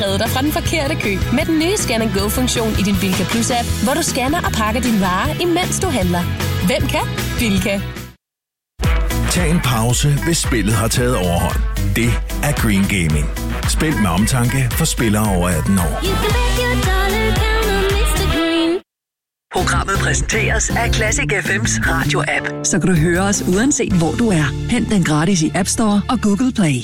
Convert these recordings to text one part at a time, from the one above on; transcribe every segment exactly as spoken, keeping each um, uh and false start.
redde dig fra den forkerte kø med den nye Scan and Go-funktion i din Bilka Plus-app, hvor du scanner og pakker dine varer, imens du handler. Hvem kan? Bilka. Tag en pause, hvis spillet har taget overhånd. Det er Green Gaming. Spil med omtanke for spillere over atten år. Programmet præsenteres af Classic F M's radio-app. Så kan du høre os uanset hvor du er. Hent den gratis i App Store og Google Play.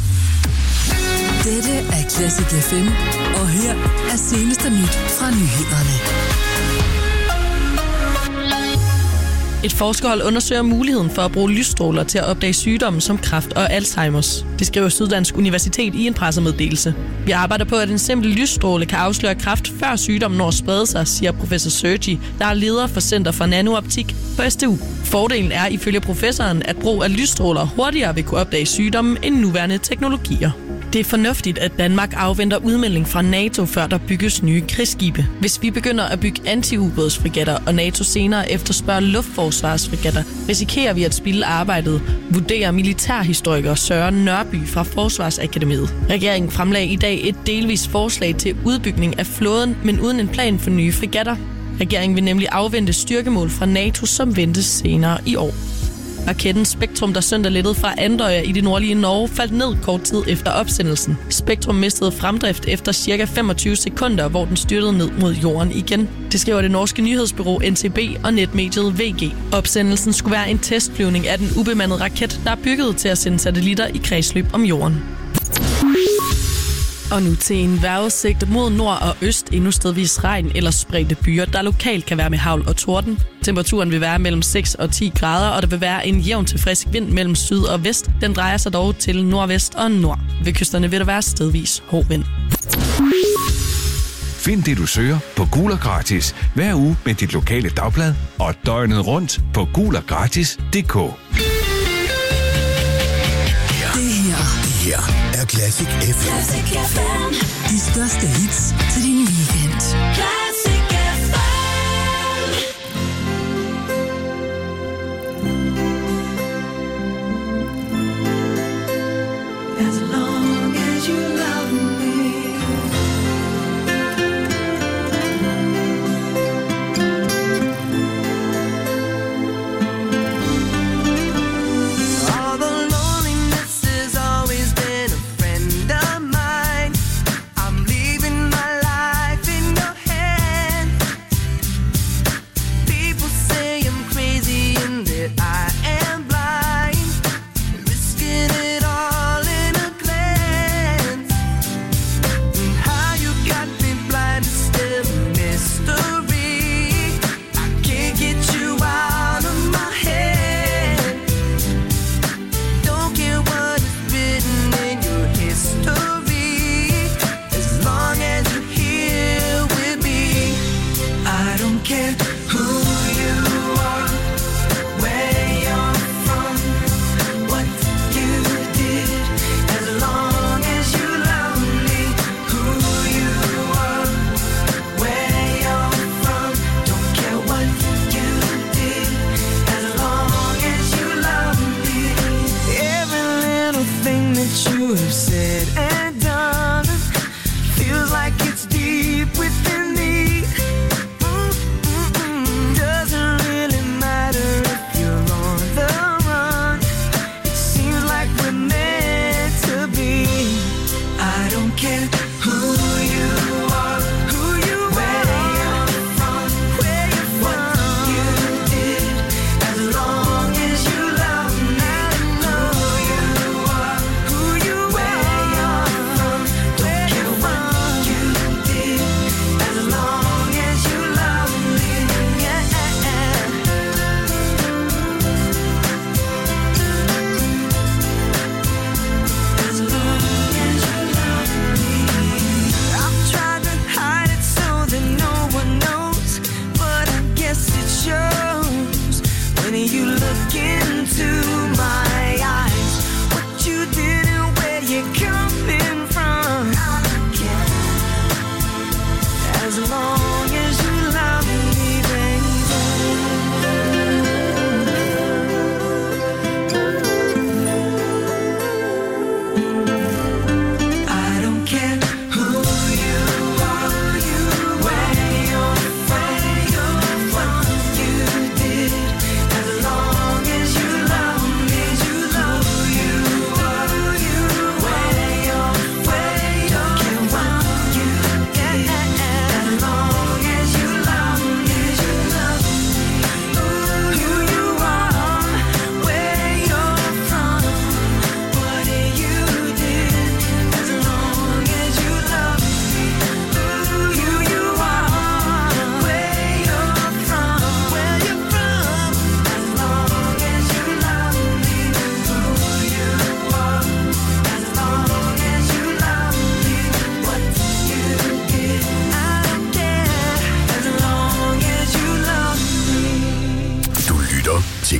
Dette er Classic F M, og her er seneste nyt fra nyhederne. Et forskerhold undersøger muligheden for at bruge lysstråler til at opdage sygdomme som kræft og Alzheimers. Det skriver Syddansk Universitet i en pressemeddelelse. Vi arbejder på, at en simpel lysstråle kan afsløre kræft, før sygdommen når at sprede sig, siger professor Sergi, der er leder for Center for Nanooptik på S D U. Fordelen er ifølge professoren, at brug af lysstråler hurtigere vil kunne opdage sygdommen end nuværende teknologier. Det er fornuftigt, at Danmark afventer udmelding fra NATO, før der bygges nye krigsskibe. Hvis vi begynder at bygge anti-ubådsfregatter, og NATO senere efterspørger luftforsvarsfregatter, risikerer vi at spilde arbejdet, vurderer militærhistoriker Søren Nørby fra Forsvarsakademiet. Regeringen fremlagde i dag et delvis forslag til udbygning af flåden, men uden en plan for nye fregatter. Regeringen vil nemlig afvente styrkemål fra NATO, som ventes senere i år. Raketten Spektrum, der søndag lettede fra Andøya i det nordlige Norge, faldt ned kort tid efter opsendelsen. Spektrum mistede fremdrift efter cirka femogtyve sekunder, hvor den styrtede ned mod jorden igen. Det skriver det norske nyhedsbureau N T B og netmediet V G. Opsendelsen skulle være en testflyvning af den ubemandede raket, der er bygget til at sende satellitter i kredsløb om jorden. Og nu til en vejrudsigt mod nord og øst, endnu stedvis regn eller spredte byer, der lokalt kan være med hagl og torden. Temperaturen vil være mellem seks og ti grader, og der vil være en jævn til frisk vind mellem syd og vest. Den drejer sig dog til nordvest og nord. Ved kysterne vil der være stedvis hård vind. Find det, du søger på Gul og Gratis hver uge med dit lokale dagblad og døgnet rundt på gul og gratis punktum d k. Det her, det her er Classic F M. Classic F M. De største hits til din weekend. Classic F M. As long as you love me.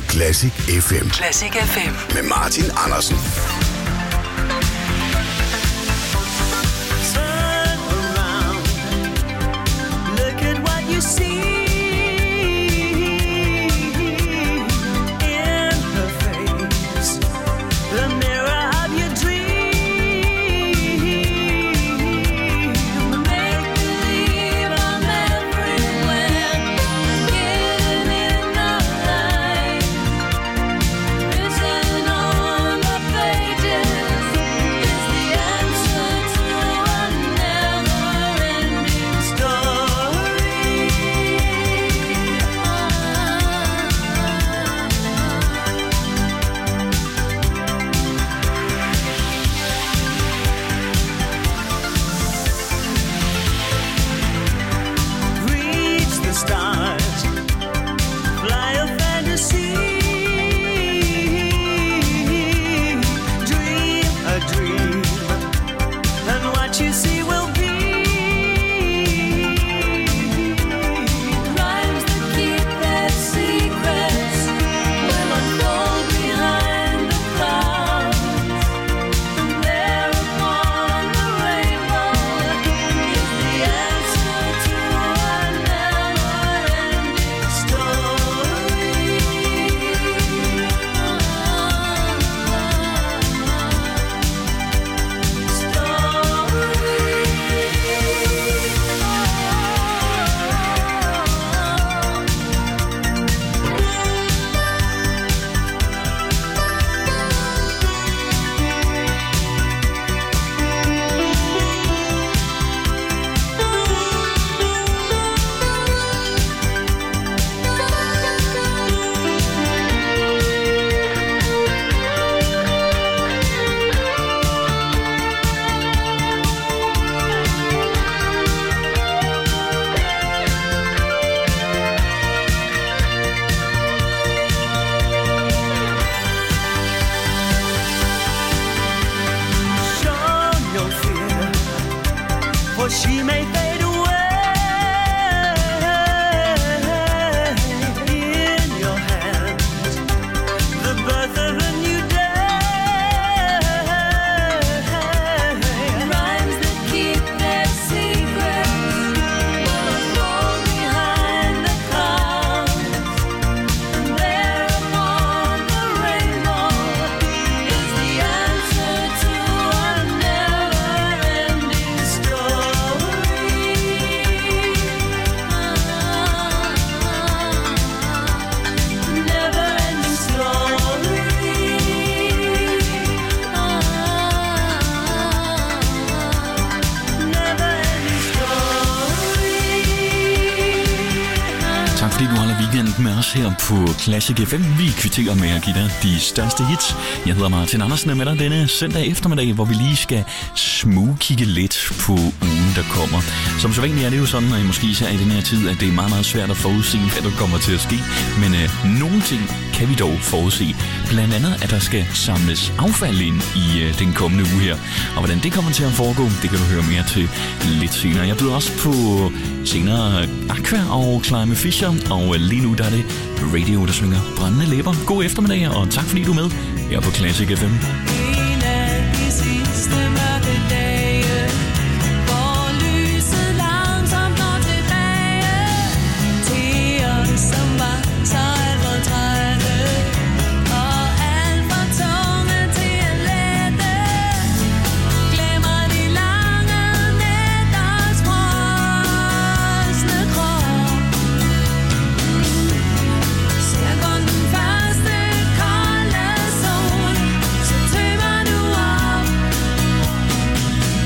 Classic F M. Classic F M. Med Martin Andersen. Med os her på Classic F M. Vi kvitterer med at give dig de største hits. Jeg hedder Martin Andersen, og med dig denne søndag eftermiddag, hvor vi lige skal smugkigge lidt på ugen, der kommer. Som så vanligt er det jo sådan, at måske især i den her tid, at det er meget, meget svært at forudse, hvad der kommer til at ske. Men øh, nogle ting kan vi dog forudse. Blandt andet, at der skal samles affald ind i øh, den kommende uge her. Og hvordan det kommer til at foregå, det kan du høre mere til lidt senere. Jeg byder også på senere Aqua og Climate Fisher, og øh, lige nu der er det radio, der synger brændende læber. God eftermiddag, og tak fordi du er med her på Classic F M. En af de sidste mørke dage, hvor lyset langsomt når tilbage til os, som var så alt for trætte og alt for tunge til at lette. Glemmer de lange nætters frosne krop. Ser kun den første kolde sol, så tømmer du op.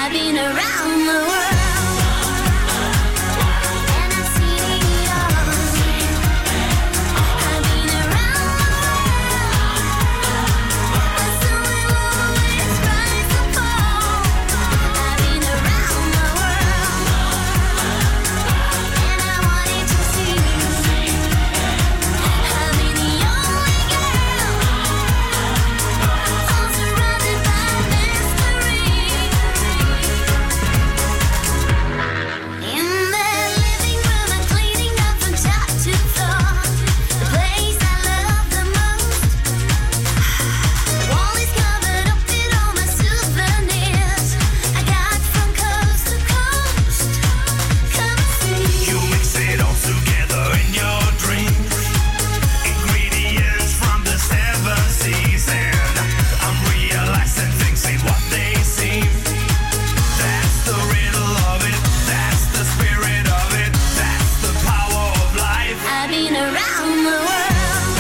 I've been around the world. And I've seen it all. I've been around the world. But some will always rise and fall. I've been around the world. And I wanted to see. I've been the only girl. All surrounded by mystery. In that living room, I'm cleaning up from top to floor. The place I love the most. The wall is covered up with all my souvenirs I got from coast to coast. Come see. You mix it all together in your dreams. Ingredients from the seven seas, and I'm realizing things ain't what they seem. That's the riddle of it. That's the spirit of it. That's the power of life. I've been around the world.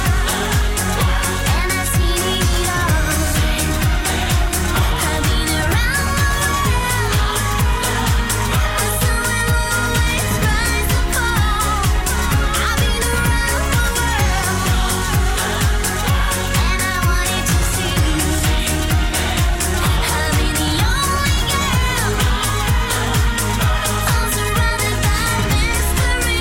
And I've seen it all. I've been around the world. But some will always rise and fall. I've been around the world. And I wanted to see. I've been the only girl. All surrounded by mystery.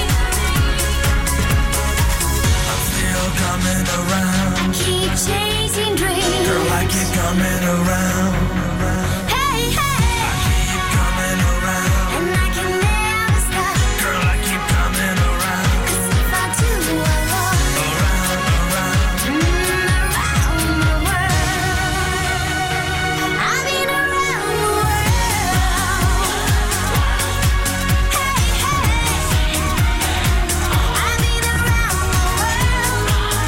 I'm still coming around. Keep chasing dreams. Girl, I keep coming around. Hey, hey. I keep coming around. And I can never stop. Girl, I keep coming around. 'Cause if I do, I walk Around, around. around the world. I've been around the world. Hey, hey. I've been around the world.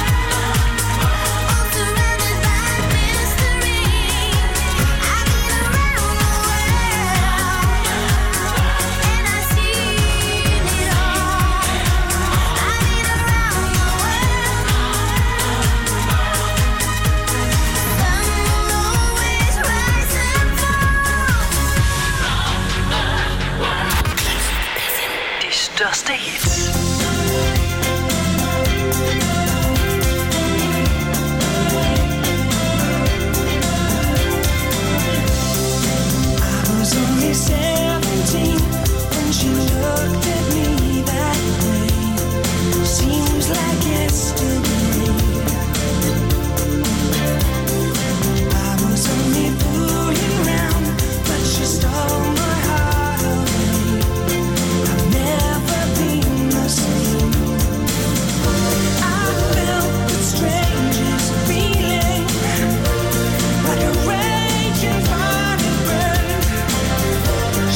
All surrounded by mystery. I've been around the world. And I've seen it all. I've been around the world. Some will always rise and fall. De største hits. I was only seventeen when she looked at me that way. Seems like yesterday. I was only fooling around, but she stole my heart away. I've never been the same. I felt the strangest feeling, like a raging fire burn.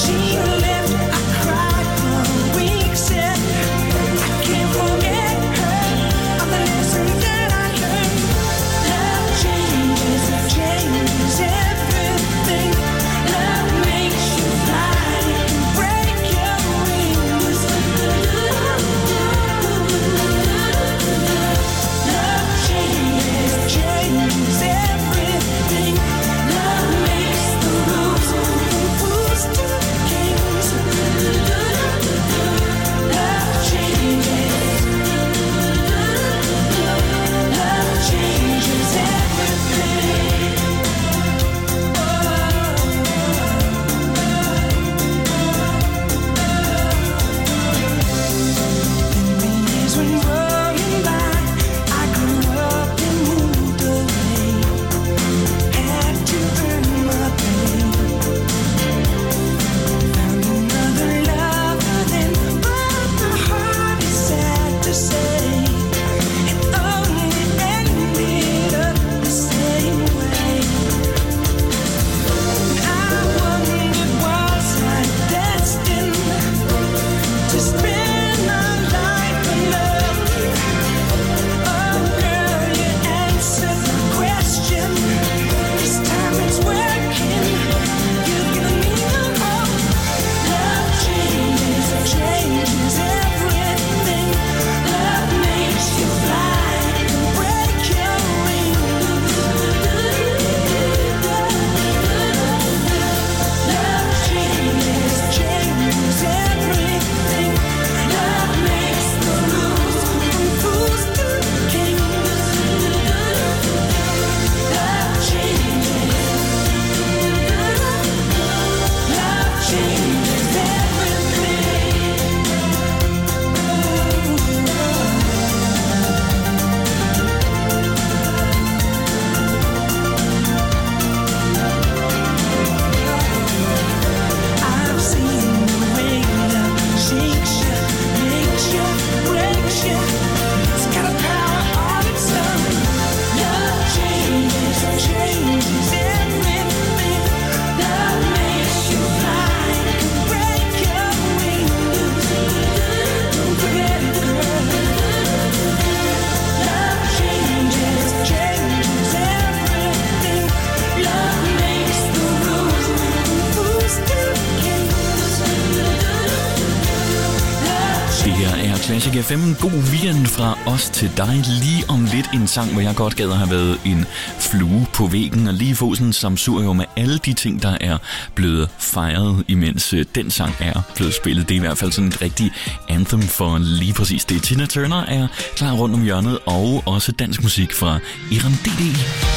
Classic F M. God weekend fra os til dig. Lige om lidt en sang, hvor jeg godt gad at have været en flue på væggen og lige få sådan en samsurium med alle de ting, der er blevet fejret, imens den sang er blevet spillet. Det er i hvert fald sådan et rigtigt anthem for lige præcis det. Tina Turner er klar rundt om hjørnet, og også dansk musik fra Iran D D.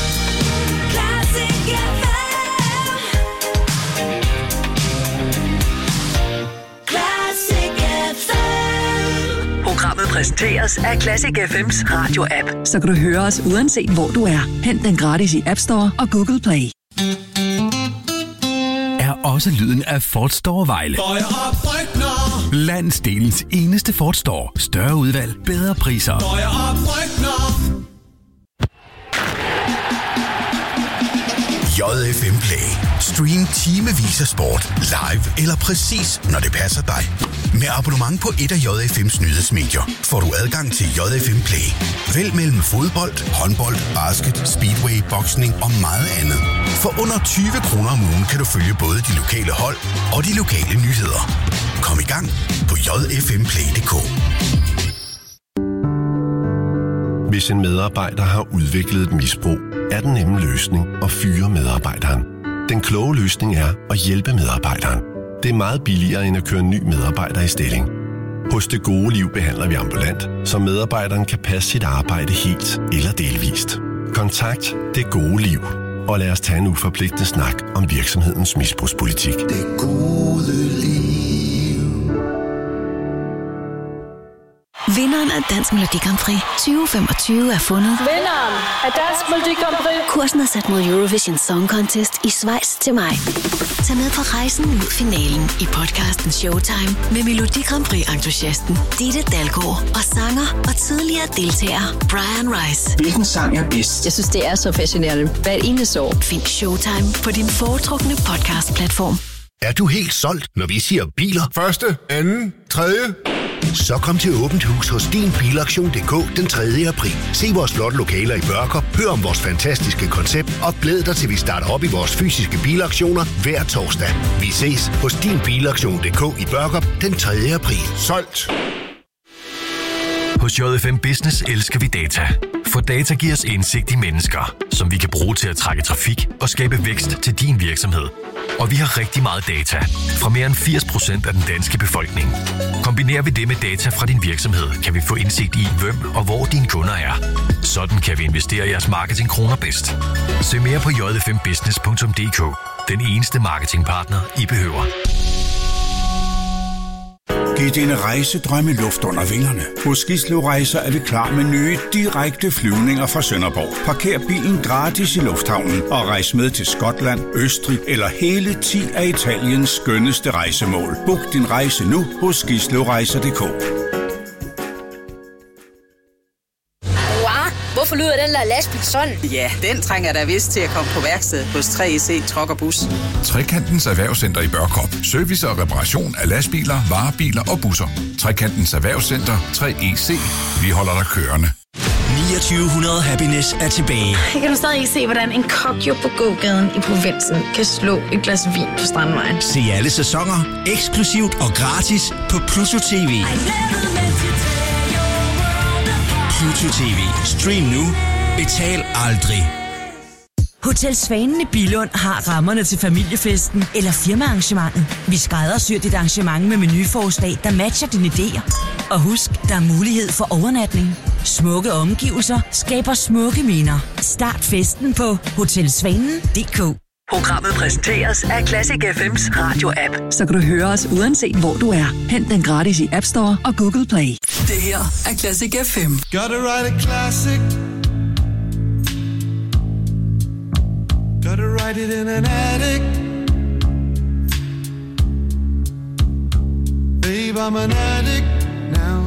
Programmet præsenteres af Classic F M's radio-app. Så kan du høre os uanset hvor du er. Hent den gratis i App Store og Google Play. Er også lyden af Ford Store Vejle. Landsdelens eneste Ford Store. Større udvalg, bedre priser. J F M Play. Stream timevis af sport, live eller præcis, når det passer dig. Med abonnement på et af J F M's nyhedsmedier får du adgang til J F M Play. Vælg mellem fodbold, håndbold, basket, speedway, boksning og meget andet. For under tyve kroner om ugen kan du følge både de lokale hold og de lokale nyheder. Kom i gang på j f m play punktum d k. Hvis en medarbejder har udviklet et misbrug, er den nemme løsning at fyre medarbejderen. Den kloge løsning er at hjælpe medarbejderen. Det er meget billigere end at køre en ny medarbejder i stilling. Hos Det Gode Liv behandler vi ambulant, så medarbejderen kan passe sit arbejde helt eller delvist. Kontakt Det Gode Liv, og lad os tage en uforpligtende snak om virksomhedens misbrugspolitik. Det gode liv. Vinderen af Dansk Melodi Grand Prix tyve femogtyve er fundet. Vinderen af Dansk Melodi Grand Prix. Kursen er sat mod Eurovision Song Contest i Schweiz til maj. Tag med på rejsen mod finalen i podcasten Showtime med Melodi Grand Prix-entusiasten Ditte Dalgaard og sanger og tidligere deltager Brian Rice. Hvilken sang er bedst? Jeg synes, det er så fascinerende. Hvert eneste år. Find Showtime på din foretrukne podcast-platform. Er du helt solgt, når vi siger biler? Første, anden, tredje. Så kom til Åbent Hus hos din bilaktion punktum d k den tredje april. Se vores flotte lokaler i Børkop, hør om vores fantastiske koncept og glæd dig til, vi starter op i vores fysiske bilaktioner hver torsdag. Vi ses hos din bilaktion punktum d k i Børkop den tredje april. Solgt! Hos J F M Business elsker vi data. For data giver os indsigt i mennesker, som vi kan bruge til at trække trafik og skabe vækst til din virksomhed. Og vi har rigtig meget data fra mere end firs procent af den danske befolkning. Kombinerer vi det med data fra din virksomhed, kan vi få indsigt i, hvem og hvor dine kunder er. Sådan kan vi investere i jeres marketingkroner bedst. Søg mere på j f m business punktum d k. Den eneste marketingpartner, I behøver. Giv dine rejsedrømme luft under vingerne. Hos Gislev Rejser er vi klar med nye, direkte flyvninger fra Sønderborg. Parker bilen gratis i lufthavnen og rejs med til Skotland, Østrig eller hele ti af Italiens skønneste rejsemål. Book din rejse nu hos gislevrejser punktum d k. Hvorfor lyder den der lastbil sådan? Ja, den trænger da vist til at komme på værksted hos tre E C Truck og Bus. Trekantens Erhvervscenter i Børkop. Service og reparation af lastbiler, varebiler og busser. Trekantens Erhvervscenter tre E C. Vi holder dig kørende. niogtyve hundrede Happiness er tilbage. Jeg kan du stadig se, hvordan en kokjo på gågaden i provinsen kan slå et glas vin på Strandvejen. Se alle sæsoner, eksklusivt og gratis på Pluto T V. Pluto T V. Stream nu. Betal aldrig. Hotel Svanen i Billund har rammerne til familiefesten eller firmaarrangementet. Vi skræddersyr dit arrangement med menuforslag, der matcher dine idéer. Og husk, der er mulighed for overnatning. Smukke omgivelser skaber smukke minder. Start festen på hotel svanen punktum d k. Programmet præsenteres af Classic F M's radio-app. Så kan du høre os uanset hvor du er. Hent den gratis i App Store og Google Play. Det her er Classic F M. Gotta write a classic. Gotta write it in an attic. Babe, I'm an addict now.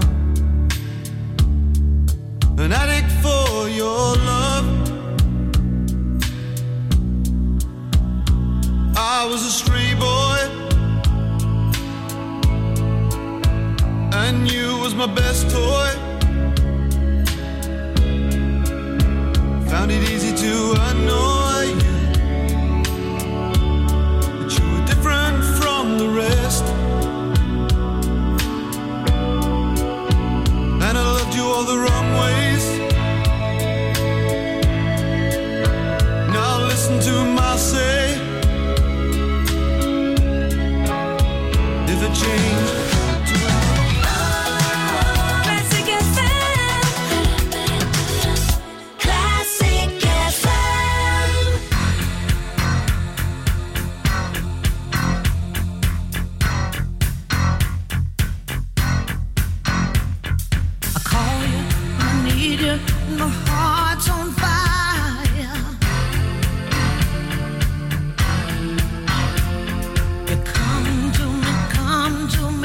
An addict for your love. I was a stray boy, and you was my best toy. Found it easy to annoy you, but you were different from the rest. change. Classic F M. Classic F M. I call you, I need you, my heart's on fire. You come to me, come to me.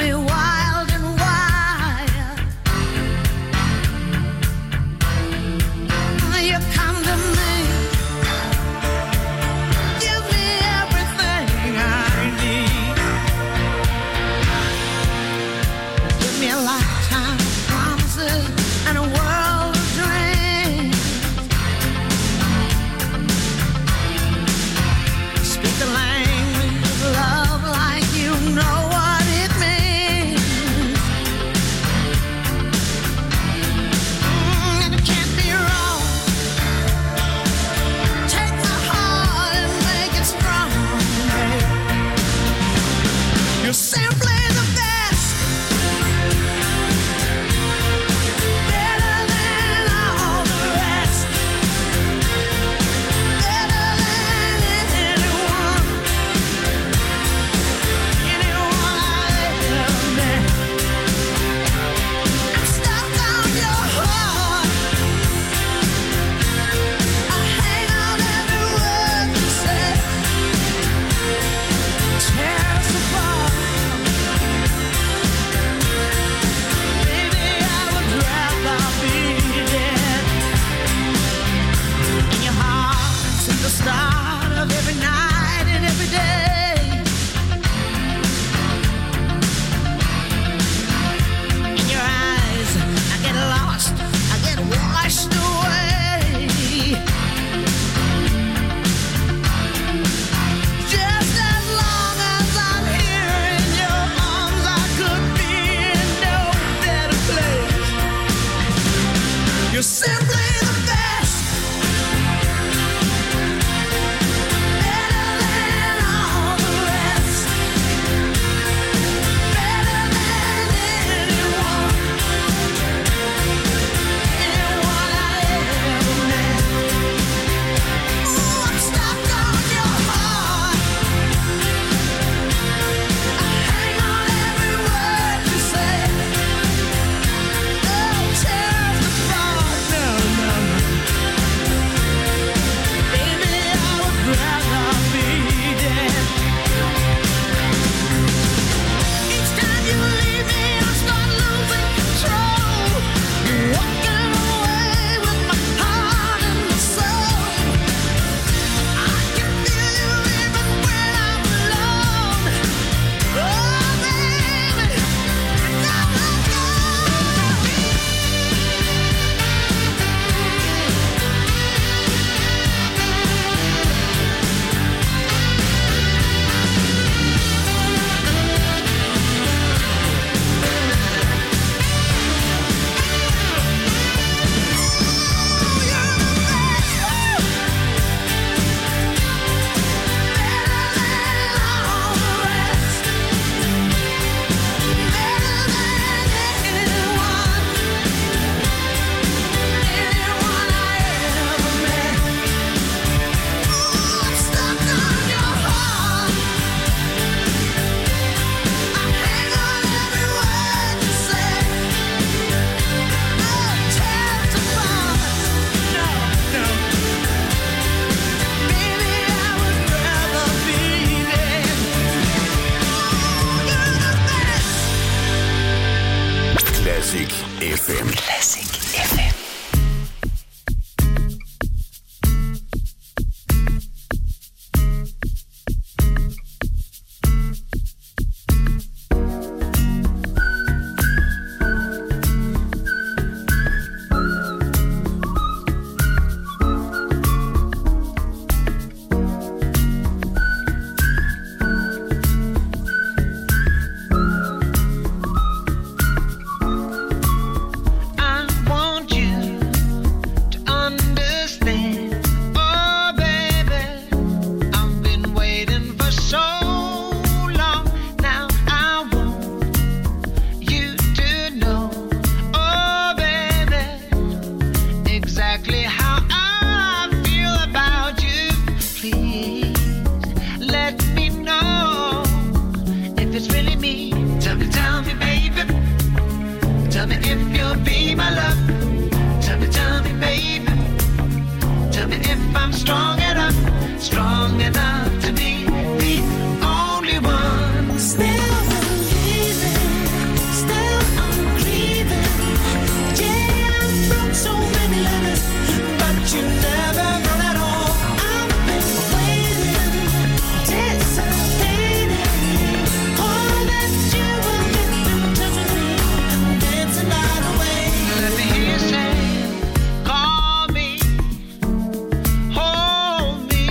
it's really me. Tell me, tell me, baby. Tell me if you'll be my love. Tell me, tell me, baby. Tell me if I'm strong enough, strong enough to be the only one. Still believing, still I'm grieving. Yeah, I wrote so many letters, but you never wrote at all. I've been waiting, anticipating all that you will get in touch with me and dance the night away. Let me hear you say, call me, hold me.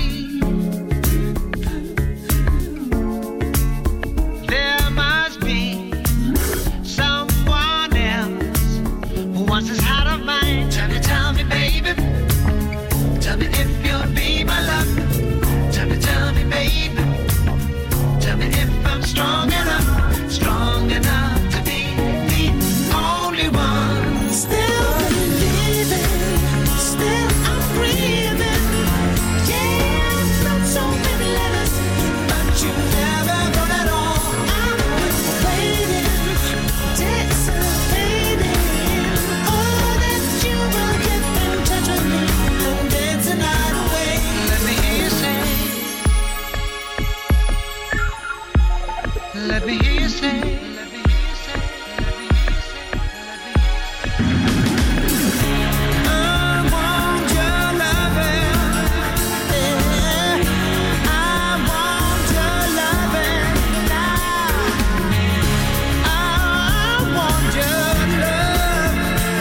There must be someone else who wants this heart of mine. Tell me, tell me, baby. Tell me if you'll be my love. Tell me, tell me, baby. Tell me if I'm strong enough, strong enough to be the only one. Still believing, still I'm breathing. Yeah, I wrote so many letters, but you never wrote at all. I've been waiting, anticipating all that you will get in touch with me and dance the night away. Let me hear you say. Let me hear you say. Let me hear you say. Let me hear you say. I want your loving. Yeah. I want your loving now. I want your love.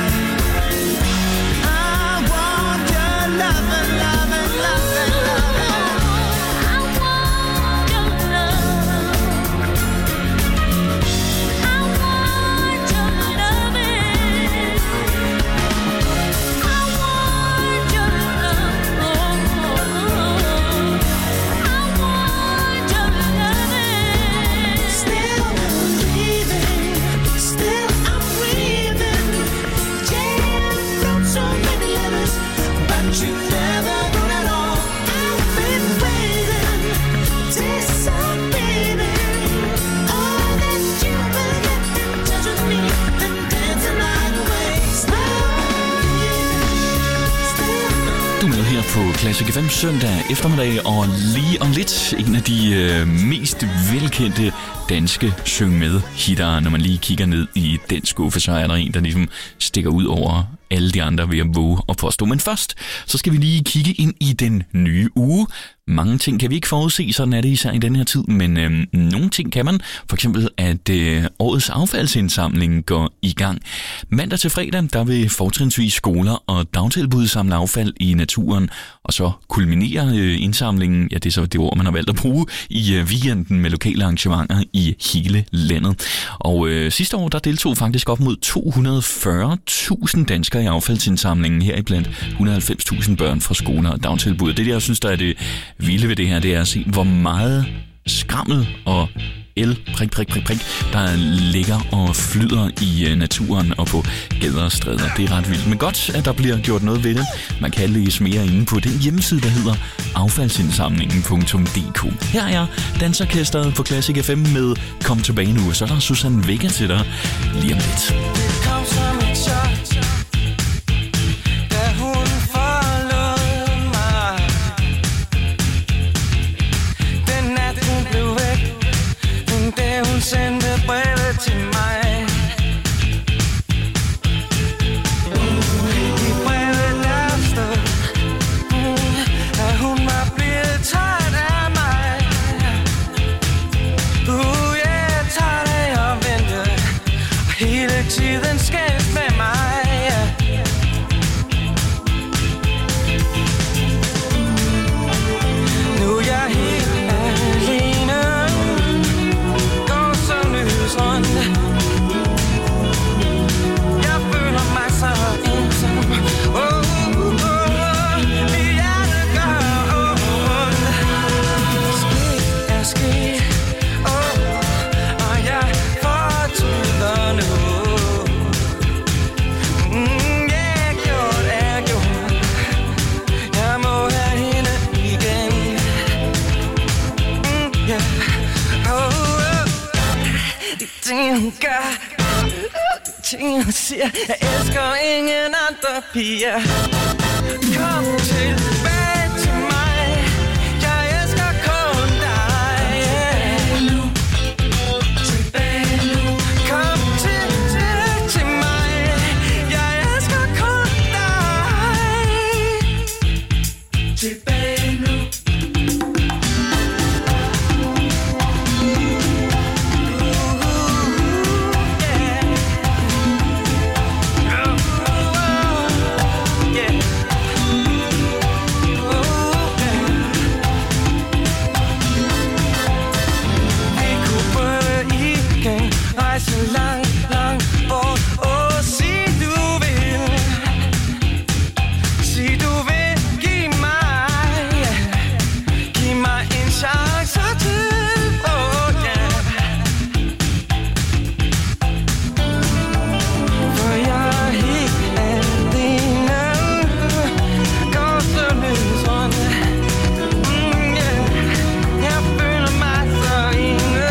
I want your loving, loving, loving, loving. I want your love. I want your loving. I want your love. I want your loving. Still believing, still I'm breathing. Yeah, I wrote so many letters, but you never wrote at all. I've been waiting, anticipating all that you will get in touch with me and dance the night away. Still believing, still Du er med her på Classic F M søndag eftermiddag, og lige om lidt en af de øh, mest velkendte danske syng med hitter. Når man lige kigger ned i den skuffe, så er der en, der ligesom stikker ud over alle de andre ved at våge og påstå. Men først, så skal vi lige kigge ind i den nye uge. Mange ting kan vi ikke forudse, sådan er det især i den her tid, men øh, nogle ting kan man. For eksempel, at øh, årets affaldsindsamling går i gang. Mandag til fredag, der vil fortrinsvis skoler og dagtilbud samle affald i naturen, og så kulminerer øh, indsamlingen, ja det er så det ord, man har valgt at bruge, i øh, weekenden med lokale arrangementer i hele landet. Og øh, sidste år, der deltog faktisk op mod to hundrede og fyrre tusind danskere i affaldsindsamlingen, heriblandt et hundrede og halvfems tusind børn fra skoler og dagtilbud. Det, jeg synes, der er det vilde ved det her, det er at se, hvor meget skrammel og el, prik, prik, prik, prik, der ligger og flyder i naturen og på gader og stræder. Det er ret vildt, men godt, at der bliver gjort noget ved det. Man kan læse mere inde på den hjemmeside, der hedder affaldsindsamlingen punktum d k. Her er Dansorkestret på Classic F M med Kom tilbage nu, så er der Susanne Vega til dig lige om lidt. Kom som et chok, da hun forlod mig. Den nat hun blev væk, den dag hun sendte brevet til mig. I brevet der stod, at hun var blevet træt af mig. Uh, yeah, træt af at vente, og hele tiden skældte ting hun gør, ting hun siger. Jeg elsker ingen andre piger. Kom tilbage til mig, jeg elsker kun dig. Yeah. Tilbage nu. Kom til, til, til mig, jeg elsker kun dig. Tilbage nu. Så langt, langt bort. Åh, sig du vil, sig du vil give mig, giv mig en chance til, oh yeah. For jeg er helt alene, går så lysende, mm, yeah. Jeg føler mig så ene.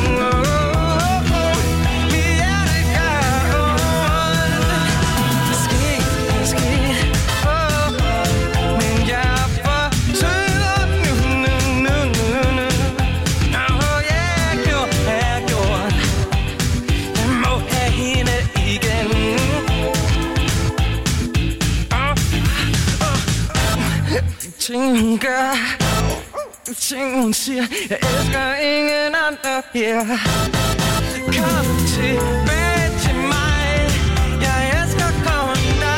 Ting hun gør, ting hun siger. Jeg elsker ingen andre her. Kom tilbage til mig, jeg elsker kun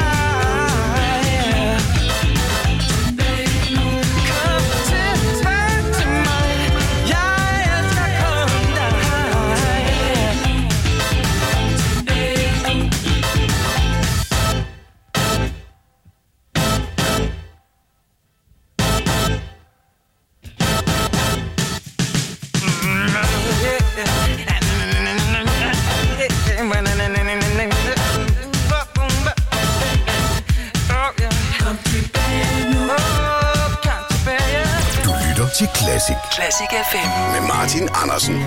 dig. Kom tilbage til mig, jeg elsker kun dig. Du lytter til Classic. Classic F M. Med Martin Andersen.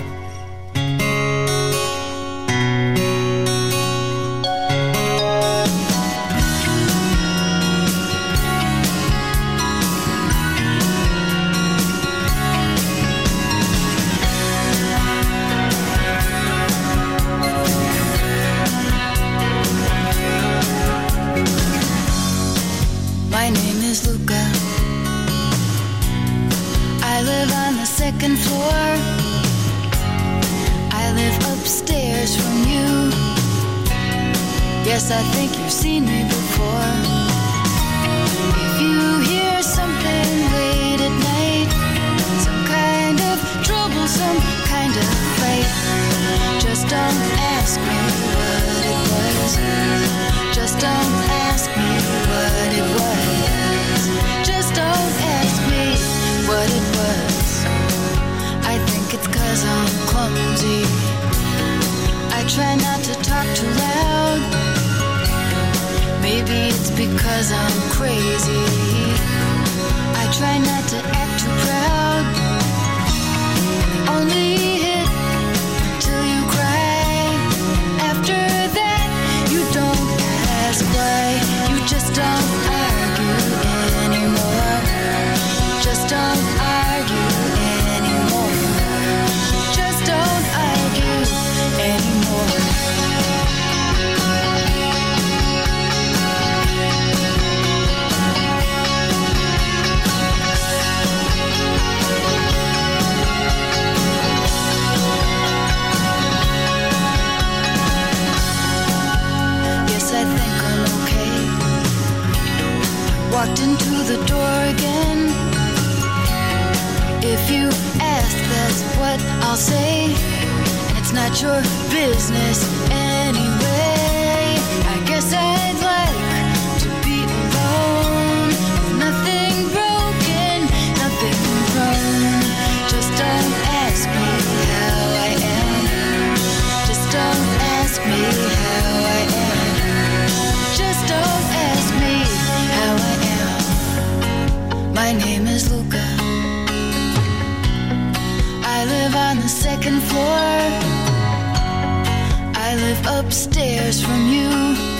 My name is Luca. I live on the second floor. I live upstairs from you. Yes, I think you've seen me before. If you hear something late at night, some kind of trouble, some kind of fight, just don't ask me what it was. Just don't ask me what it was. Just don't ask me what it was. I think it's 'cause I'm clumsy. I try not to talk too loud. Maybe it's because I'm crazy. I try not to act too proud. Only hit till you cry. After that, you don't ask why. You just don't argue anymore. Just don't argue anymore. Just don't argue anymore. Yes, I think I'm okay. Walked into the door again. If you ask, that's what I'll say. And it's not your business anyway. I guess I'd like to be alone. Nothing broken, nothing wrong. Just don't ask me how I am. Just don't ask me how I am. Just don't ask me how I am. My name is Luca. I live on the second floor. live upstairs from you.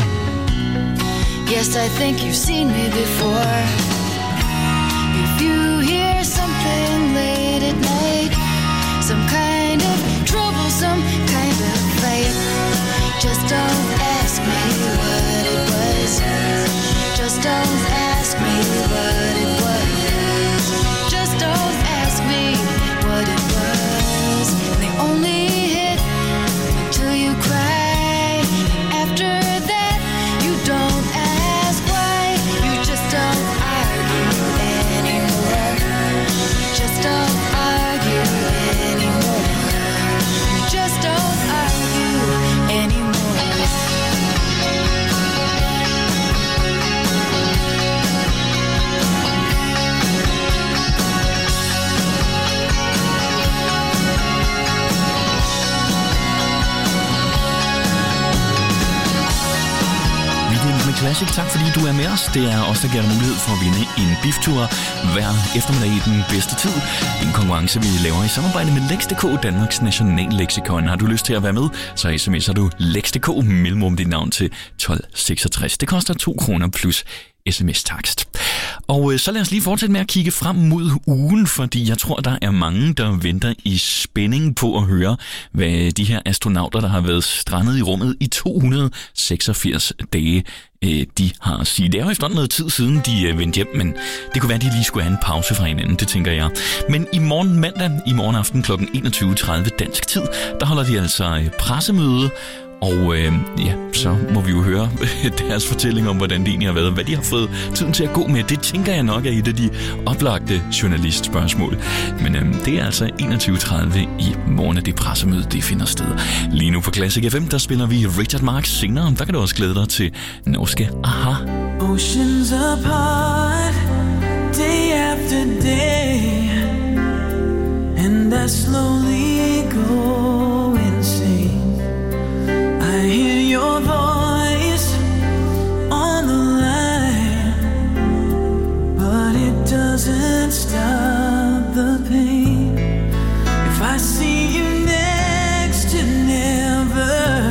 Yes, I think you've seen me before. If you hear something late at night, some kind of trouble, some kind of fight, just don't ask me what it was. Just don't ask me what it was. Just don't ask me what it was. They only hit until you cry. After that, you don't ask why. You just don't argue anymore. Just don't argue anymore. You just don't argue anymore. Classic. Tak fordi du er med os. Det er også der giver dig mulighed for at vinde en biftur hver eftermiddag i den bedste tid. En konkurrence, vi laver i samarbejde med Lex punktum d k, Danmarks nationalleksikon. Har du lyst til at være med, så sms'er du Lex punktum d k mellemrum dit navn til tolv seksogtres. Det koster to kroner plus sms-takst. Og øh, så lad os lige fortsætte med at kigge frem mod ugen, fordi jeg tror, der er mange, der venter i spænding på at høre, hvad de her astronauter, der har været strandet i rummet i to hundrede seksogfirs dage, øh, de har at sige. Det er jo efterhånden noget tid siden, de øh, vendte hjem, men det kunne være, at de lige skulle have en pause fra hinanden, det tænker jeg. Men i morgen mandag, i morgen aften kl. enogtyve tredive dansk tid, der holder de altså øh, pressemøde. Og øh, ja, så må vi jo høre deres fortælling om, hvordan det egentlig har været, hvad de har fået tiden til at gå med. Det tænker jeg nok er et af de oplagte journalistspørgsmål. Men øh, det er altså enogtyve tredive i morgen, at det pressemøde, det finder sted. Lige nu på Classic F M, der spiller vi Richard Marx senere. Der kan du også glæde dig til norske Aha. Oceans apart, day after day, and I slowly go insane. I hear your voice on the line, but it doesn't stop the pain. If I see you next to never,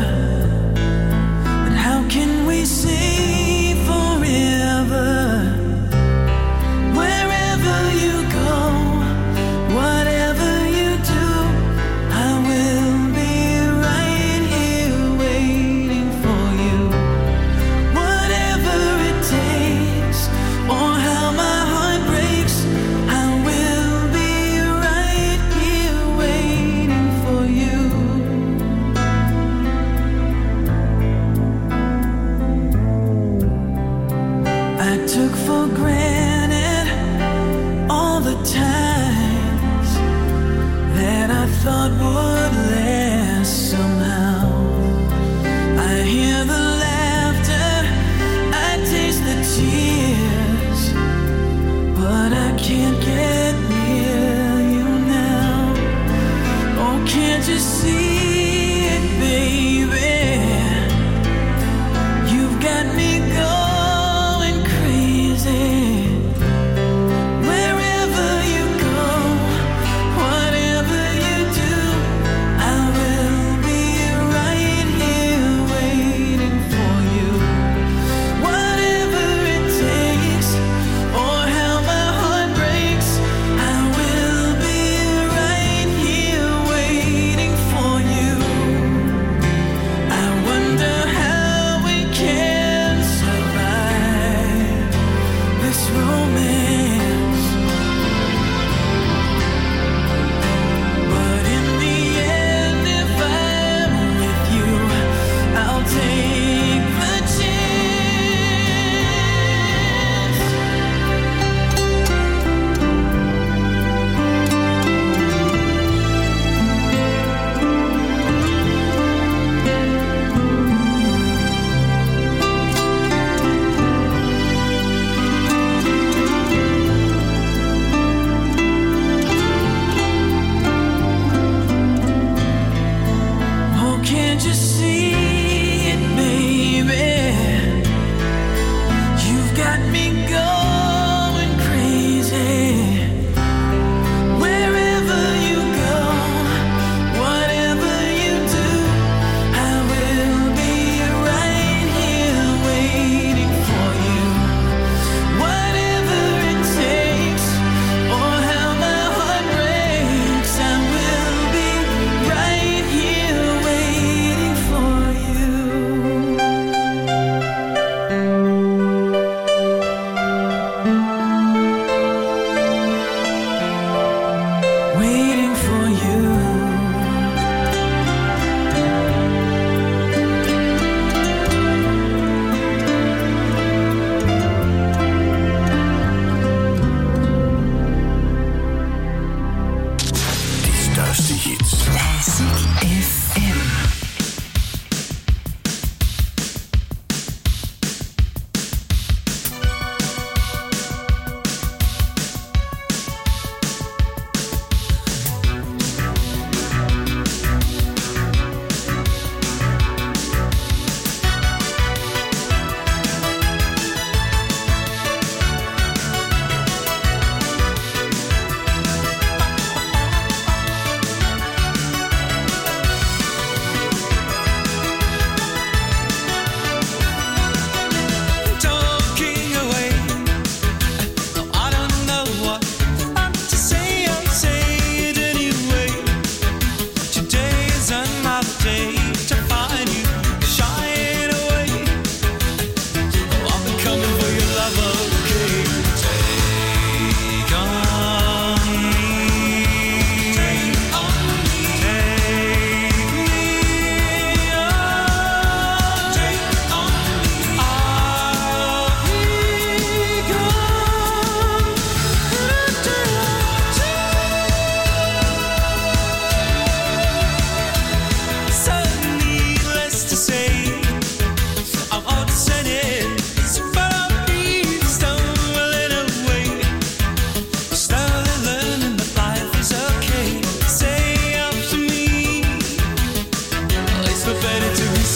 then how can we say forever? Wherever you go, whatever you do, I will be right here waiting for you. Whatever it takes, or how my heart breaks, I will be right here waiting for you. I took for granted all the times that I thought would last somehow. I hear the laughter, I taste the tears, but I can't get near you now. Oh, can't you see it, baby? You've got me going crazy. Wherever you go, whatever you do, I will be right here waiting for you. Whatever it takes, or how my heart breaks, I will be right here waiting for you. I wonder how we can survive this romance. But in the end, if I'm with you, I'll take the chance. Oh, can't you see it, baby? You've got me going crazy. Wherever you go, whatever you do, I will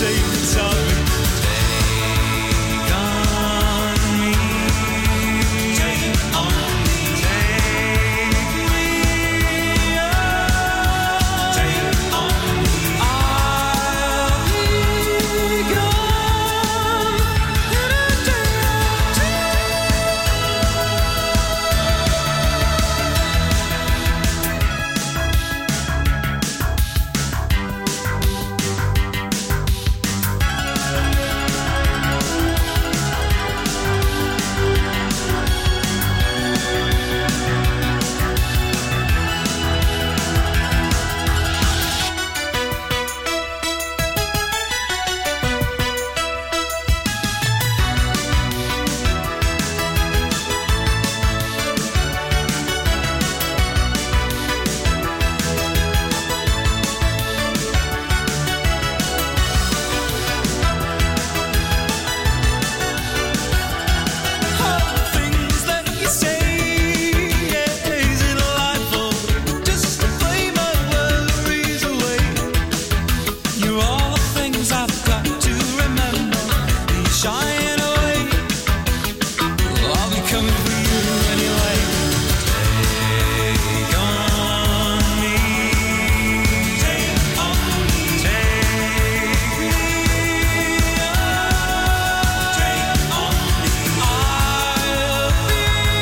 take the time. Take on me. Take on me. Take me on. Take on me. I'll be gone in a day or two. Things that you say, yeah, is it delightful? Just to play my worries away. You're all the things I've got to remember. They shine away. I'll be coming for you anyway. Take on me. Take on me. Take me on. Take on me. I'll be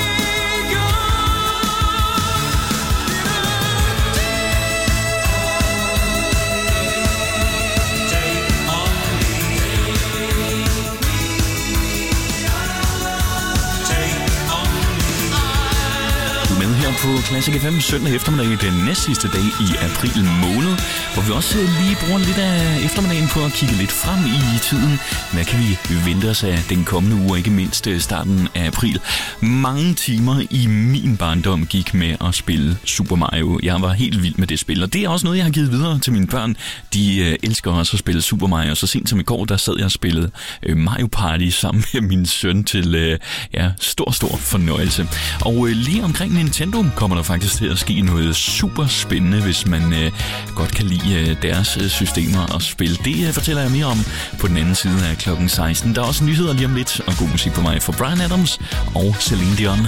Du er med her på Classic F M søndag eftermiddag, den næst sidste dag i april måned, hvor vi også lige bruger lidt af eftermiddagen på at kigge lidt frem i tiden. Hvad kan vi vente os af den kommende uge, og ikke mindst starten af april? Mange timer i min barndom gik med at spille Super Mario. Jeg var helt vild med det spil, og det er også noget, jeg har givet videre til mine børn. De øh, elsker også at spille Super Mario. Så sent som i går, der sad jeg og spillede øh, Mario Party sammen med min søn til øh, ja, stor, stor fornøjelse. Og øh, lige omkring Nintendo kommer der faktisk til at ske noget super spændende, hvis man øh, godt kan lide øh, deres øh, systemer og spil. Det øh, fortæller jeg mere om på den anden side af klokken seksten. Der er også nyheder lige om lidt, og god musik på mig fra Bryan Adams og Celine Dion.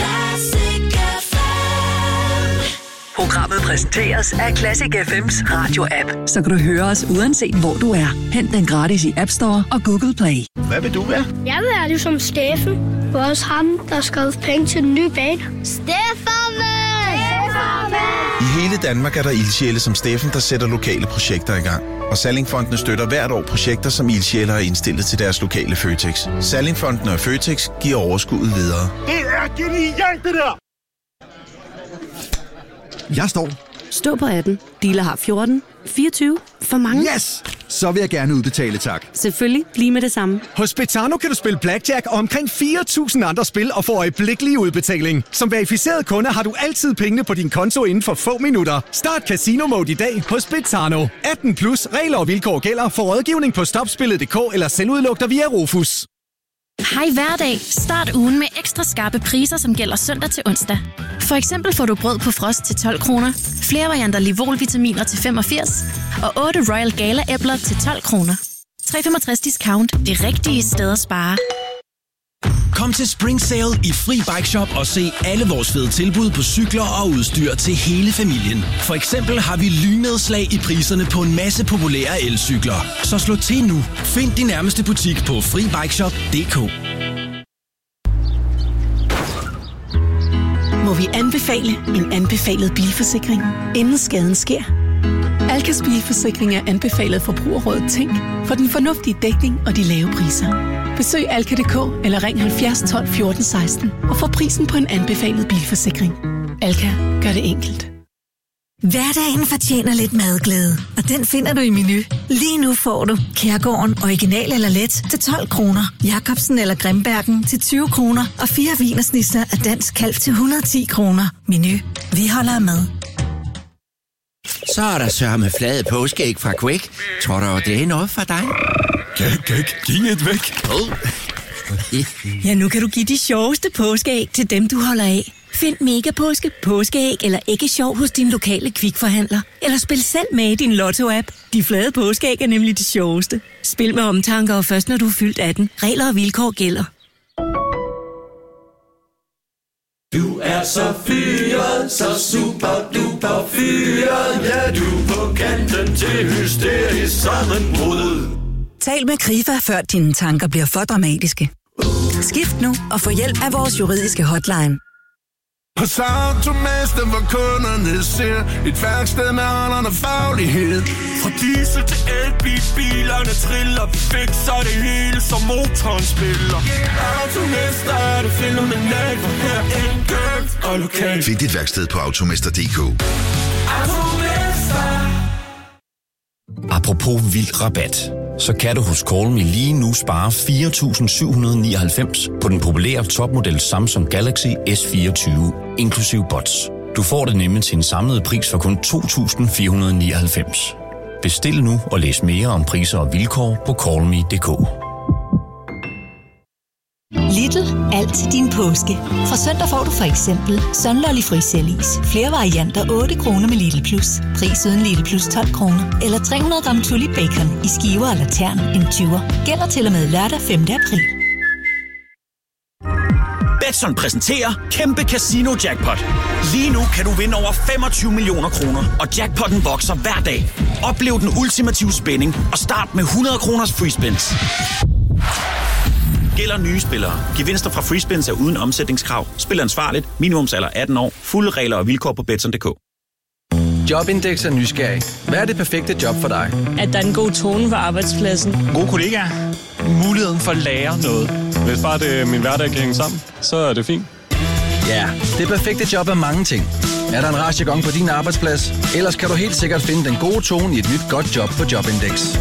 Programmet præsenteres af Classic F M's radio-app. Så kan du høre os uanset hvor du er. Hent den gratis i App Store og Google Play. Hvad vil du være? Jeg vil være ligesom Steffen. Også ham, der skrev penge til den nye bane. Steffen! I hele Danmark er der ildsjæle som Steffen, der sætter lokale projekter i gang. Og Sallingfondene støtter hvert år projekter, som ildsjæle har indstillet til deres lokale Føtex. Sallingfondene og Føtex giver overskuddet videre. Det er genialt, det der! Jeg står. Stå på atten. Dealer har fjorten. fireogtyve. For mange. Yes! Så vil jeg gerne udbetale, tak. Selvfølgelig. Lige med det samme. Hos Betano kan du spille blackjack og omkring fire tusind andre spil og få øjeblikkelig udbetaling. Som verificeret kunde har du altid pengene på din konto inden for få minutter. Start Casino Mode i dag hos Betano. atten plus. Regler og vilkår gælder. For rådgivning på stopspillet punktum d k eller selvudlugter via Rufus. Hej hverdag. Start ugen med ekstra skarpe priser, som gælder søndag til onsdag. For eksempel får du brød på frost til tolv kroner, flere varianter Livol-vitaminer til femogfirs og otte Royal Gala-æbler til tolv kroner. tre komma femogtres discount. Det rigtige sted at spare. Kom til Spring Sale i Fri Bike Shop og se alle vores fede tilbud på cykler og udstyr til hele familien. For eksempel har vi lynnedslag i priserne på en masse populære elcykler. Så slå til nu. Find din nærmeste butik på fri bike shop punktum d k. Må vi anbefale en anbefalet bilforsikring, inden skaden sker? Alkas bilforsikring er anbefalet forbrugerrådet Tænk for den fornuftige dækning og de lave priser. Besøg alka punktum d k eller ring halvfjerds tolv fjorten seksten og få prisen på en anbefalet bilforsikring. Alka gør det enkelt. Hverdagen fortjener lidt madglæde, og den finder du i Menu. Lige nu får du Kærgården original eller let til tolv kroner, Jacobsen eller Grimbergen til tyve kroner og fire wienersnitzer af dansk kalv til et hundrede og ti kroner. Menu. Vi holder af mad. Så er der sørme flade påskeæg fra Quick. Tror du, det er noget for dig? Gæk, gæk, giv et væk. Ja, nu kan du give de sjoveste påskeæg til dem, du holder af. Find Mega Påske, påskeæg eller æggesjov hos din lokale Kvikforhandler. Eller spil selv med i din Lotto-app. De flade påskeæg er nemlig de sjoveste. Spil med omtanke og først når du er fyldt atten. Regler og vilkår gælder. Du er så fyret, så super duper fyret. Ja, du er på kanten til hysterisk sammenbrud. Tal med Krifa, før dine tanker bliver for dramatiske. Skift nu og få hjælp af vores juridiske hotline. Hos Automester, hvor kunderne ser et værksted med ånderne faglighed. Fra diesel til elbil, bilerne triller. Vi fikser det hele, som motoren spiller. Automester er det fænomenalt, for her enkelt og lokalt. Find dit værksted på automester punktum d k. Automester. Apropos vild rabat, så kan du hos Call Me lige nu spare fire tusind syv hundrede nioghalvfems på den populære topmodel Samsung Galaxy S fireogtyve, inklusiv bots. Du får det nemlig til en samlet pris for kun to tusind fire hundrede nioghalvfems. Bestil nu og læs mere om priser og vilkår på call me punktum d k. Lidl. Alt til din påske. Fra søndag får du for eksempel Sunlolly frisellis. Flere varianter otte kroner med Lidl Plus. Pris uden Lidl Plus tolv kroner. Eller tre hundrede gram Tulip Bacon i skiver eller tern en tyver. Gælder til og med lørdag femte april. Betson præsenterer Kæmpe Casino Jackpot. Lige nu kan du vinde over femogtyve millioner kroner, og jackpotten vokser hver dag. Oplev den ultimative spænding og start med hundrede kroners free spins. Gælder nye spillere. Gevinster fra free spins er uden omsætningskrav. Spil ansvarligt. Minimumsalder atten år. Fulde regler og vilkår på betson punktum d k. Jobindex er nysgerrig. Hvad er det perfekte job for dig? At der er en god tone på arbejdspladsen. Gode kollegaer. Muligheden for at lære noget. Hvis bare det, min hverdag kan hænge sammen, så er det fint. Ja, det perfekte job er mange ting. Er der en rar jargon på din arbejdsplads? Ellers kan du helt sikkert finde den gode tone i et nyt godt job på Jobindex.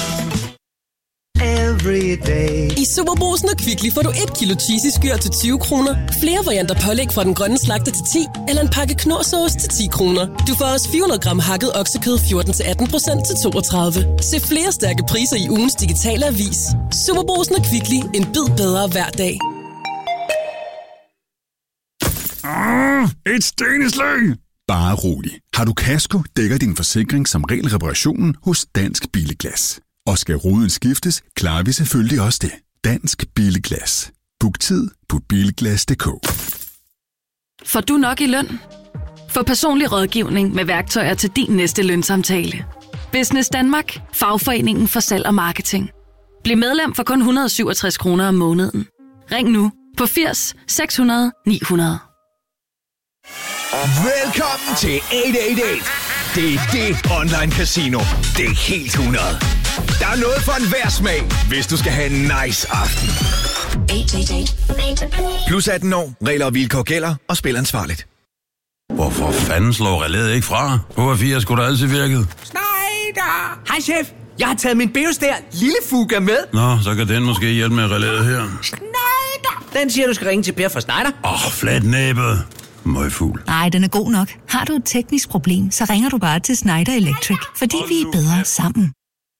I Superbrugsen og Kvickly får du et kilo cheesy skyr til tyve kroner, flere varianter pålæg fra den grønne slagter til ti, eller en pakke knorrsauce til ti kroner. Du får også fire hundrede gram hakket oksekød fjorten til atten procent til toogtredive. Se flere stærke priser i ugens digitale avis. Superbrugsen og Kvickly. En bid bedre hver dag. Ah, et steneslag! Bare rolig. Har du kasko, dækker din forsikring som regel reparationen hos Dansk Bilglas. Og skal ruden skiftes, klarer vi selvfølgelig også det. Dansk Bilglas. Book tid på bilglas punktum d k. Får du nok i løn? Få personlig rådgivning med værktøjer til din næste lønsamtale. Business Danmark. Fagforeningen for salg og marketing. Bliv medlem for kun et hundrede og syvogtres kroner om måneden. Ring nu på firs seks hundrede ni hundrede. Velkommen til otte otte otte. Det er det online casino. Det er helt hundrede. Der er noget for enhver smag, hvis du skal have en nice aften. Plus atten år. Regler og vilkår gælder, og spil ansvarligt. Hvorfor fanden slår relæet ikke fra? H F fire skulle da altid virket. Schneider! Hej chef, jeg har taget min Beostær lille fuga med. Nå, så kan den måske hjælpe med relæet her. Schneider! Den siger, du skal ringe til Per fra Schneider. Åh, oh, flatnæbet. Møgfugl. Nej, den er god nok. Har du et teknisk problem, så ringer du bare til Schneider Electric, fordi vi er bedre sammen.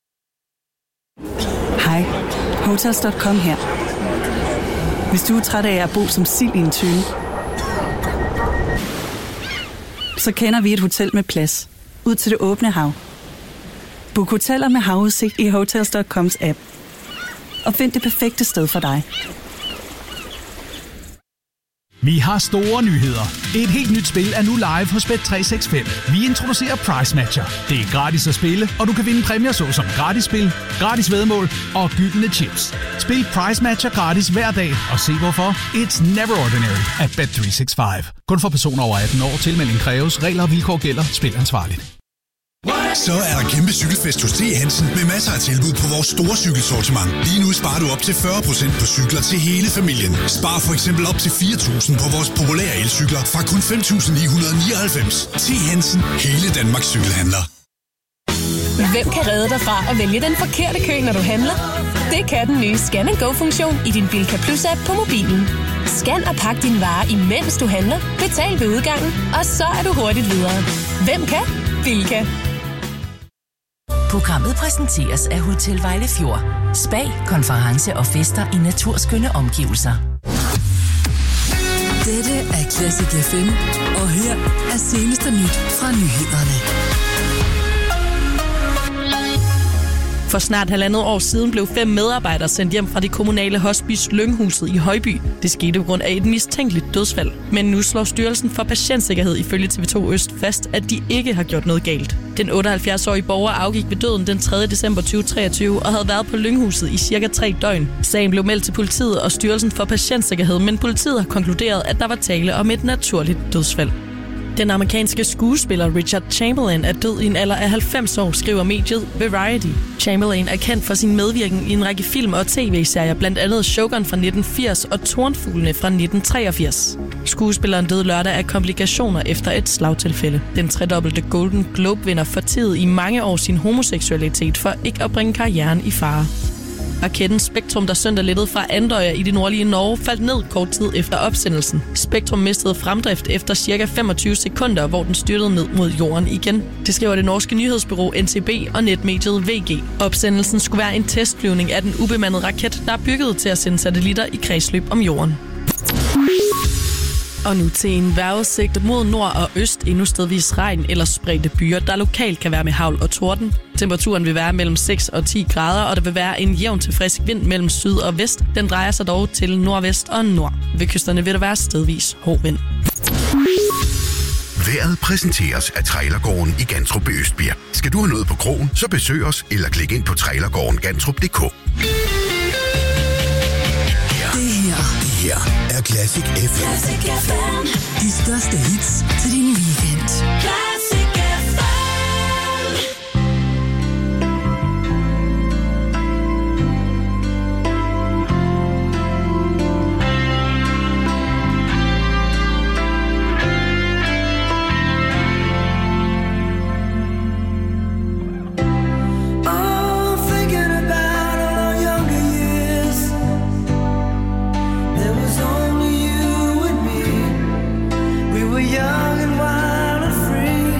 Hej, Hotels punktum com her. Hvis du er træt af at bo som sild i en tønde, så kender vi et hotel med plads ud til det åbne hav. Book hoteller med havudsigt i Hotels punktum coms app. Og find det perfekte sted for dig. Vi har store nyheder. Et helt nyt spil er nu live hos Bet tre seks fem. Vi introducerer Price Matcher. Det er gratis at spille, og du kan vinde præmier såsom gratis spil, gratis væddemål og gyldne chips. Spil Price Matcher gratis hver dag, og se hvorfor. It's never ordinary at Bet tre seks fem. Kun for personer over atten år. Tilmelding kræves. Regler og vilkår gælder. Spil ansvarligt. Så er der kæmpe cykelfest hos T. Hansen med masser af tilbud på vores store cykelsortiment. Lige nu sparer du op til fyrre procent på cykler til hele familien. Spar for eksempel op til fire tusind på vores populære elcykler fra kun fem tusind ni hundrede nioghalvfems. T. Hansen. Hele Danmarks cykelhandler. Hvem kan redde dig fra at vælge den forkerte kø, når du handler? Det kan den nye Scan and Go-funktion i din Bilka Plus-app på mobilen. Scan og pak din vare, imens du handler. Betal ved udgangen, og så er du hurtigt videre. Hvem kan? Bilka. Programmet præsenteres af Hotel Vejle Fjord. Spa, konference og fester i naturskønne omgivelser. Dette er Classic F M. Og her er seneste nyt fra nyhederne. For snart halvandet år siden blev fem medarbejdere sendt hjem fra det kommunale hospice Lynghuset i Højby. Det skete på grund af et mistænkeligt dødsfald. Men nu slår Styrelsen for Patientsikkerhed ifølge T V to Øst fast, at de ikke har gjort noget galt. Den otteoghalvfjerds-årige borger afgik ved døden den tredje december tyve treogtyve og havde været på Lynghuset i cirka tre døgn. Sagen blev meldt til politiet og Styrelsen for Patientsikkerhed, men politiet har konkluderet, at der var tale om et naturligt dødsfald. Den amerikanske skuespiller Richard Chamberlain er død i en alder af halvfems år, skriver mediet Variety. Chamberlain er kendt for sin medvirken i en række film og tv-serier, blandt andet Shogun fra nitten firs og Tornfuglene fra nitten treogfirs. Skuespilleren døde lørdag af komplikationer efter et slagtilfælde. Den tredobbelte Golden Globe-vinder fortiede i mange år sin homoseksualitet for ikke at bringe karrieren i fare. Raketten Spektrum, der søndag lettede fra Andøya i det nordlige Norge, faldt ned kort tid efter opsendelsen. Spektrum mistede fremdrift efter cirka femogtyve sekunder, hvor den styrtede ned mod jorden igen. Det skriver det norske nyhedsbureau N T B og netmediet V G. Opsendelsen skulle være en testflyvning af den ubemandede raket, der er bygget til at sende satellitter i kredsløb om jorden. Og nu til en vejrudsigt mod nord og øst, endnu stedvis regn eller spredte byer, der lokalt kan være med hagl og torden. Temperaturen vil være mellem seks og ti grader, og der vil være en jævn til frisk vind mellem syd og vest. Den drejer sig dog til nordvest og nord. Ved kysterne vil der være stedvis hård vind. Vejret præsenteres af Trailergården i Gantrup Østbjerg. Skal du have noget på krogen, så besøg os eller klik ind på trailergården gantrup punktum d k. Det her, det her er Classic F M. Classic F M. De største hits til din weekend. Classic F M. Young and wild and free.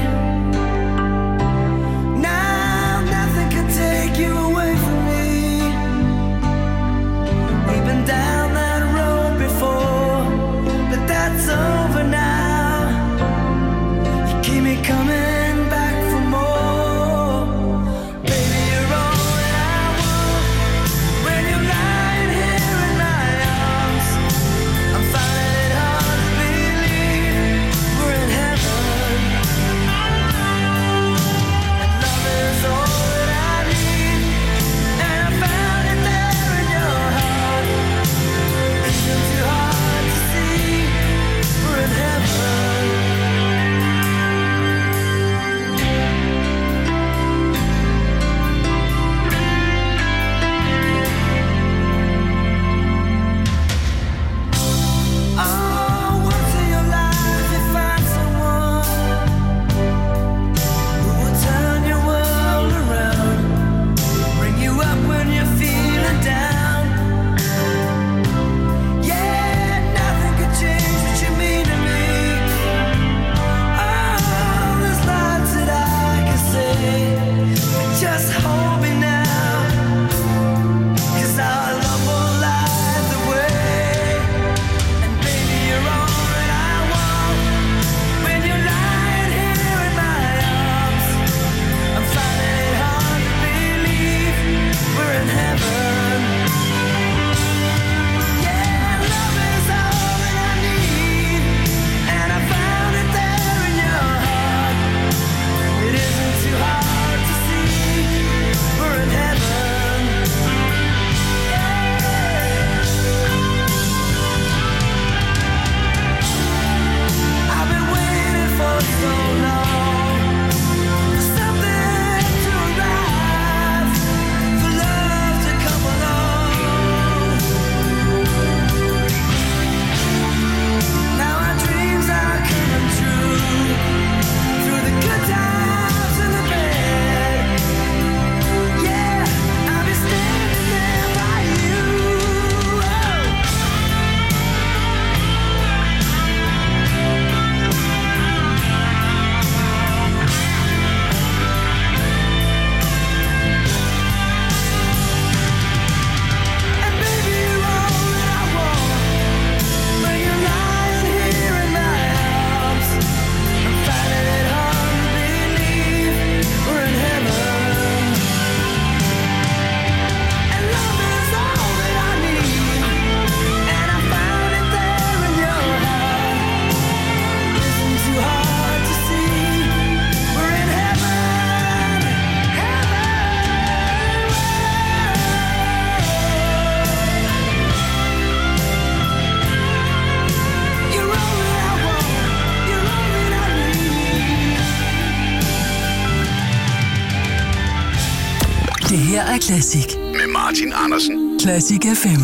Det her er Classic. Med Martin Andersen. Classic F M.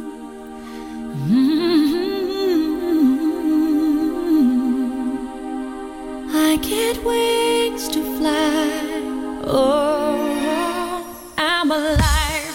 I get wings to fly. Oh, I'm alive.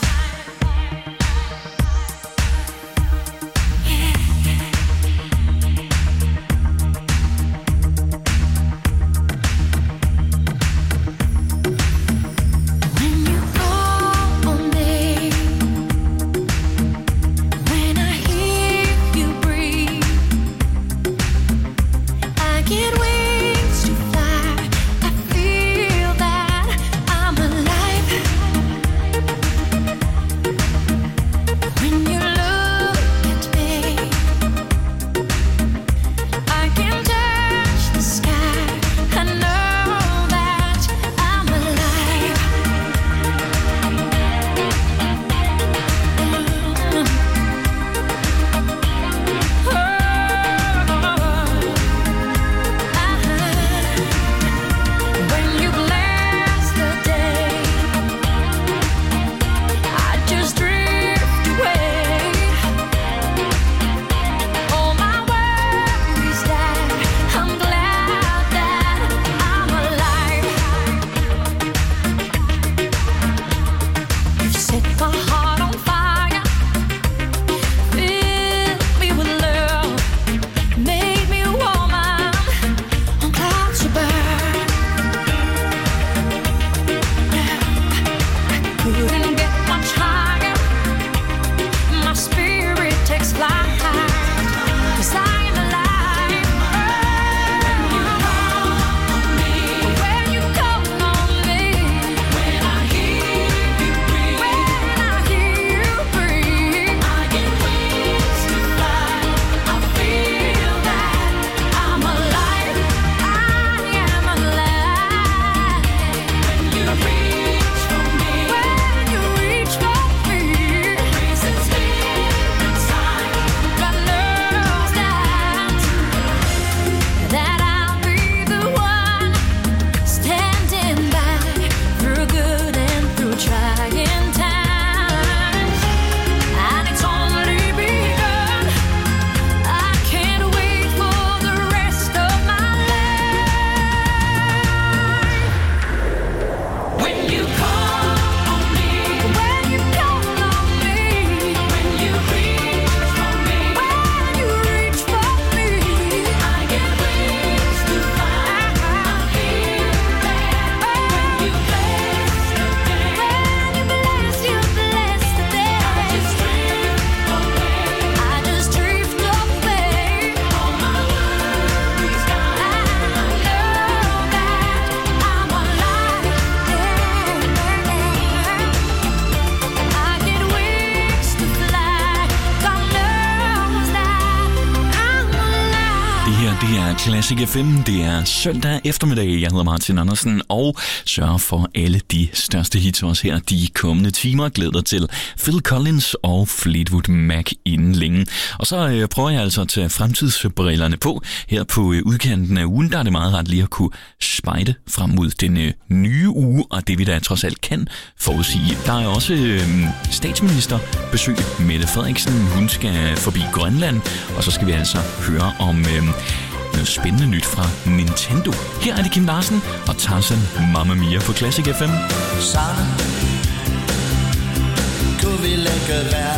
Classic F M. Det er søndag eftermiddag. Jeg hedder Martin Andersen og sørger for alle de største hits også her de kommende timer. Glæder til Phil Collins og Fleetwood Mac inden længe. Og så øh, prøver jeg altså at tage fremtidsbrillerne på. Her på øh, udkanten af ugen, der er det meget rart lige at kunne spejde frem mod den øh, nye uge, og det vi da trods alt kan forudsige. Der er også øh, statsministerbesøg. Mette Frederiksen, hun skal forbi Grønland, og så skal vi altså høre om Øh, noget spændende nyt fra Nintendo. Her er det Kim Larsen og Tarzan Mamma Mia på Classic F M. Sammen kunne vi lægge vejr